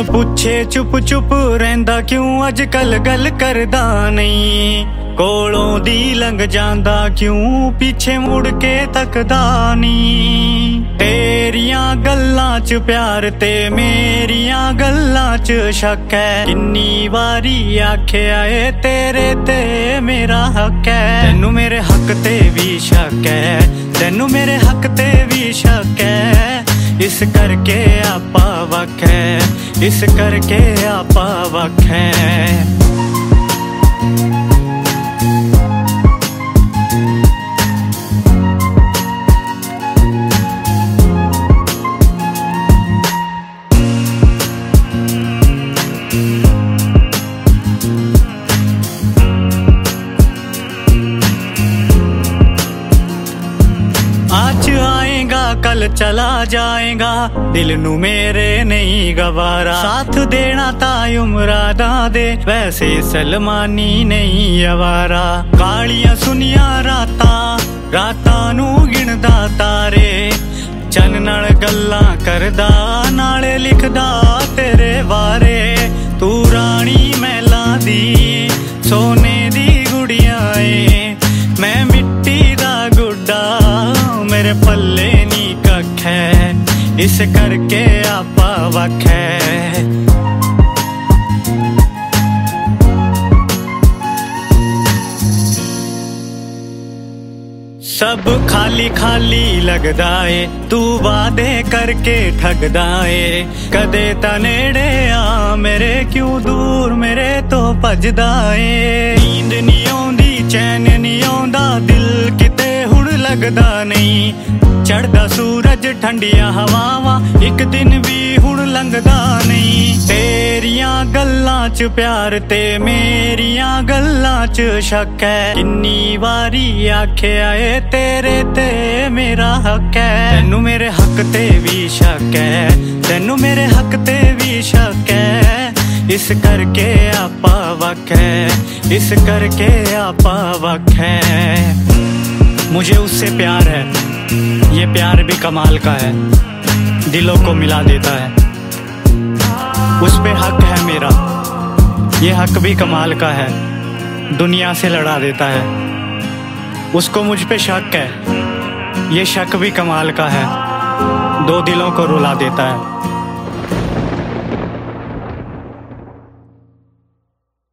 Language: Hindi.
बिन पूछे चुप चुप रहिंदा क्यों अजकल गल करदा नहीं। कोलों दी लंघ जांदा क्यों पीछे मुड़ के तकदा नहीं। तेरियां गल्लां च प्यार ते मेरियां गल्लां च शक है। किन्नी वारी आखेआ ए तेरे ते मेरा हक है। तैनू मेरे हक ते भी शक है, तैनू मेरे हक ते भी शक है। इस करके आपा वख है, इस करके आपा वख है। आज आएगा कल चला जाएगा, दिल नू मेरे नहीं गवारा। साथ देना ता उमरादा दे, वैसे सलमानी नहीं अवारा। कालियां सुनिया रातां नू गिनदा तारे। चन नाल गल्लां करदा नाले लिखदा तेरे बारे। तू रानी महलां दी सोने दी गुड़िया ए, मैं मिट्टी दा गुड्डा मेरे पल्ले नी कख है। इस करके आपा वख है। सब खाली खाली लगदा ए, तू वादे करके ठगदा ए। कदे ता नेड़े आ मेरे क्यों दूर मेरे तो भजदा ए। नींद नी आउंदी चैन नी आउंदा दिल किते हुण लगदा नहीं। चढ़दा सूरज ठंडिया हवावां एक दिन भी हुण लंघदा नहीं। तेरियां गल्लां च प्यार ते मेरियां गल्लां च शक है। किन्नी वारी आखेआ ए तेरे ते मेरा हक है। तैनू मेरे हक ते भी शक है, तैनू मेरे हक ते भी शक है। इस करके आपा वख है, इस करके आपा वख है। मुझे उससे प्यार है, ये प्यार भी कमाल का है, दिलों को मिला देता है। उस पे हक है मेरा, ये हक भी कमाल का है, दुनिया से लड़ा देता है। उसको मुझ पे शक है, ये शक भी कमाल का है, दो दिलों को रुला देता है।